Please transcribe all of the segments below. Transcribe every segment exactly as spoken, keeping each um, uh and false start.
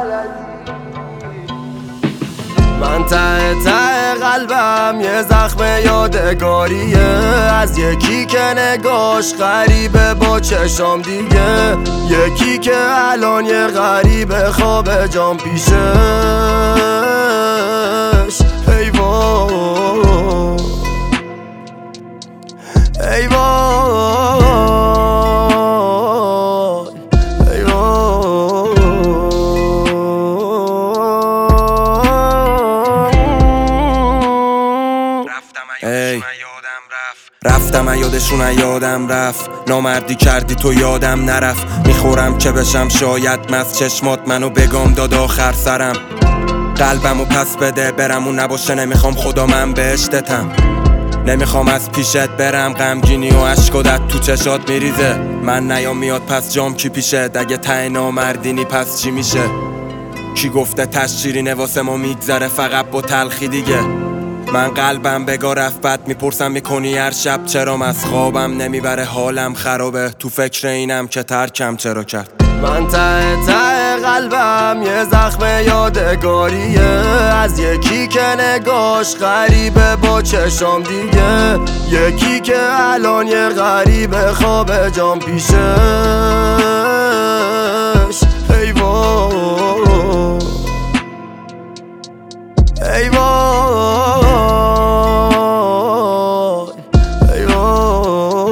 من ته ته قلبم یه زخم یادگاریه از یکی که نگاش غریبه با چشام دیگه، یکی که الان یه غریبه خواب جام پیشش. ای وای ای وای ای وای. ای رفتم یادشون یادم رفت، نامردی کردی تو یادم نرفت. میخورم که بشم شاید مست، چشمات منو بگم داد آخر سرم. قلبمو پس بده برم اون نباشه، نمیخوام خدا من بهشتتم. نمیخوام از پیشت برم، غمگینی و عشقات تو چشات میریزه. من نیام میاد پس جام کی پیشه، اگه ته نامردینی پس چی میشه؟ کی گفته تشیرینه واسه ما میگذره فقط با تلخی دیگه؟ من قلبم بگا رفت بد میپرسم میکنی هر شب چرام، از خوابم نمیبره حالم خرابه، تو فکر اینم که ترکم چرا کرد. من ته ته قلبم یه زخم یادگاریه از یکی که نگاش غریبه با چشام دیگه، یکی که الان یه غریبه خواب جام پیشش. ای وای ای وای ای وای.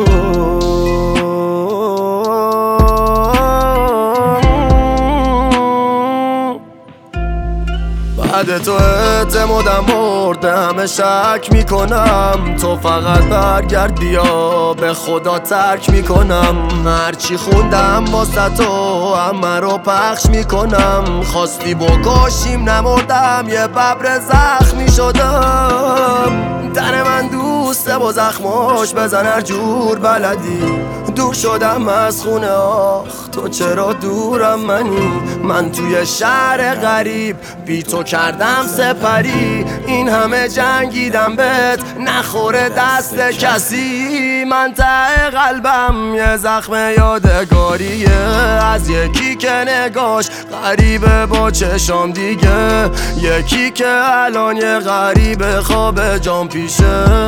بعد تو اعتمادم مرده، همه شک میکنم تو فقط برگرد بیا، به خدا ترک میکنم. هرچی خوندم واسه تو همه رو پخش میکنم، خواستی بکشیم نمردم یه ببر زخمی شدم. تن من دوسته با زخماش بزن هر جور بلدی، دور شدم از خونه آخ تو چرا دورم منی. من توی شهر غریب بی تو کردم سپری، این همه جنگیدم بهت نخوره دست کسی. من ته قلبم یه زخم یادگاریه از یکی که نگاش غریبه با چشام دیگه، یکی که الان یه غریبه خواب جام پیشش.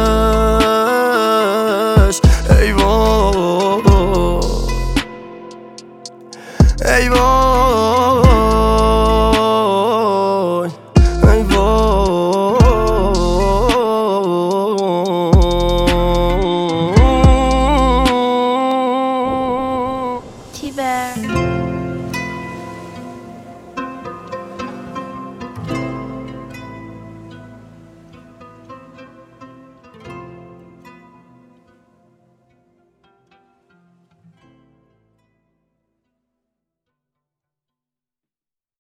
ای وای ای وای